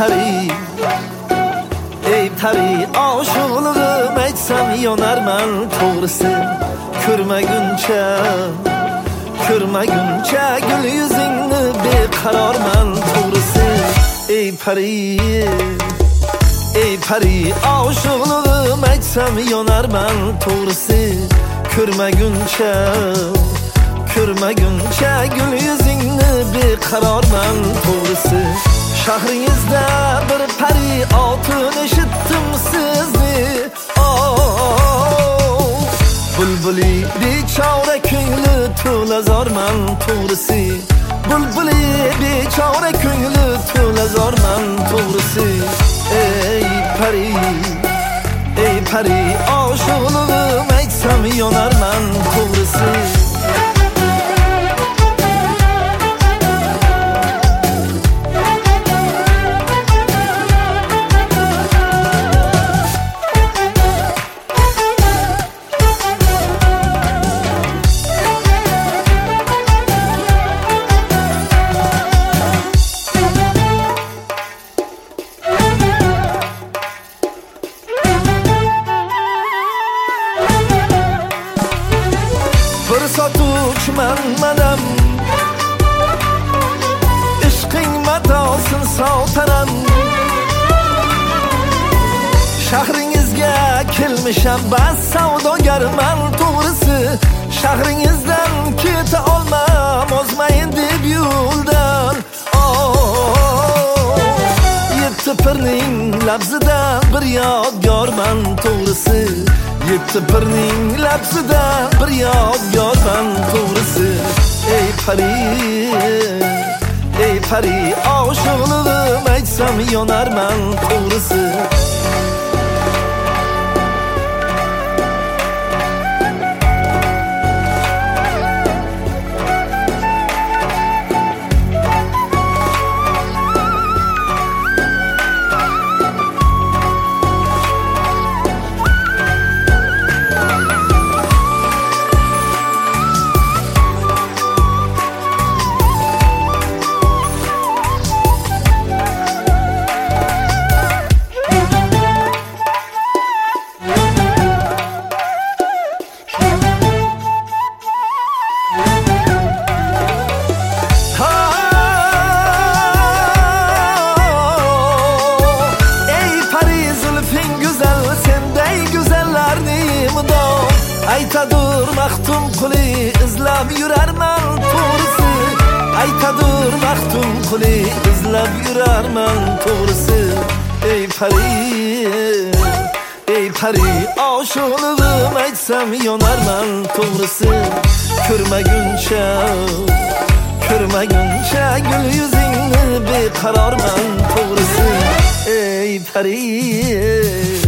ey pari, aşığılığım aytsam yonarman to'g'risi. Ko'rmaguncha gul yuzingni beqarorman to'g'risi. Ey pari, aşığılığım aytsam yonarman to'g'risi. Ko'rmaguncha gul yuzingni beqarorman to'g'risi. Shahringizda bir pari otun eshitdim sizni. Bulbuli bechora ko'ngli to'la zorman to'g'risi. Bulbuli bechora ko'ngli to'la zorman to'g'risi. Ey pari, aşığılığım aytsam yonarman to'g'risi. Bir sotuvchiman manam, ishqing matosin sotaram. Shahringizga kelmisham bas savdogarman to'g'risi. Shahringizdan keta olmam ozmayin deb yo'ldan. Yetti pirning labzidan bir yodgorman to'g'risi. Yetti pirning labzidan bir yodgorman to'g'risi. Ey pari, aşığılığım aytsam yonarman to'g'risi. Aytadur maxtum quli izlab yurarman to'g'risi. Aytadur maxtum quli izlab yurarman to'g'risi. Ey pari, aşığılığım aytsam yonarman to'g'risi. Ko'rmaguncha gul yuzingni beqarorman to'g'risi. Ey pari.